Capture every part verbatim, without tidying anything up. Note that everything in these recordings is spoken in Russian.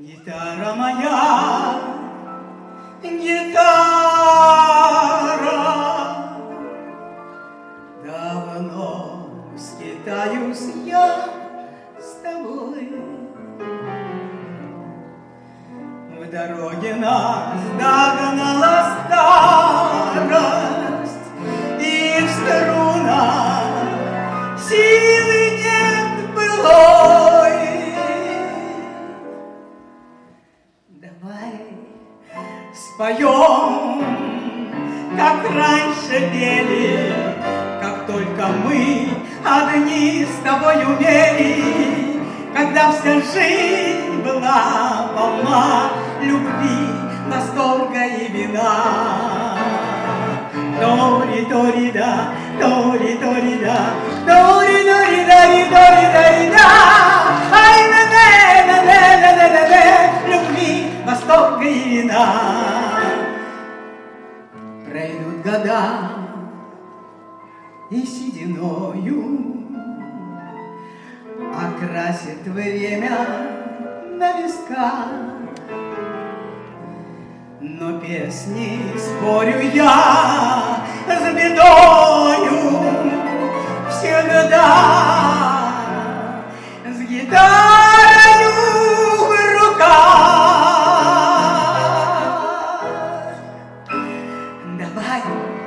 Гитара моя, гитара, давно скитаюсь я с тобой. В дороге нас догнала старость, и в струнах силы нет былой. Давай споем, как раньше пели, как только мы одни с тобой умели, когда вся жизнь была полна любви, восторга и вина. Тори-тори-да, тори-тори-да, тори-тори-да-ри-тори-да-ри-да. Ай, на-на-на-на-на-на-на, любви, восторга и вина. Пройдут года и сединою окрасит время на висках. Но песни, спорю я, с бедою всегда, с гитарою в руках. Давай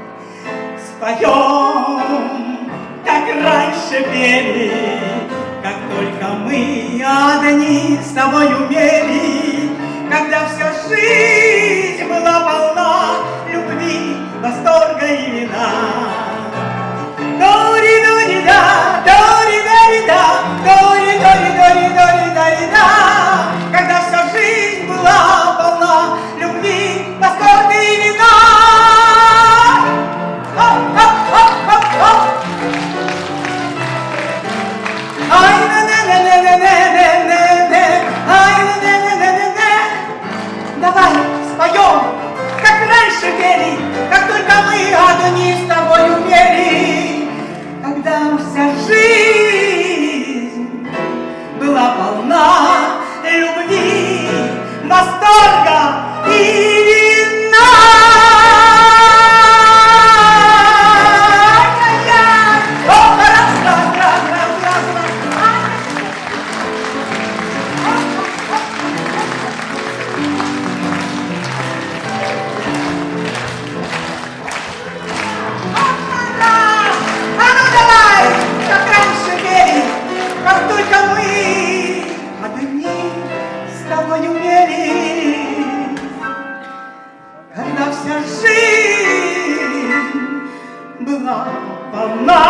споем, как раньше пели, как только мы одни с тобой умели, когда вся жизнь была полна любви, восторга и вина. Дори-дори-да, дори-дори-да, дори-дори-дори-дори-дори-да, когда вся жизнь была полна любви, восторга и вина. Оп-оп-оп-оп-оп. Ай, на-на-на-на-на-на-на-на, ай, на-на-на-на-на-на. Давай споем, как раньше пели, как только мы одни с тобой умели, когда вся жизнь была полна любви, восторга и вина. Когда вся жизнь была полна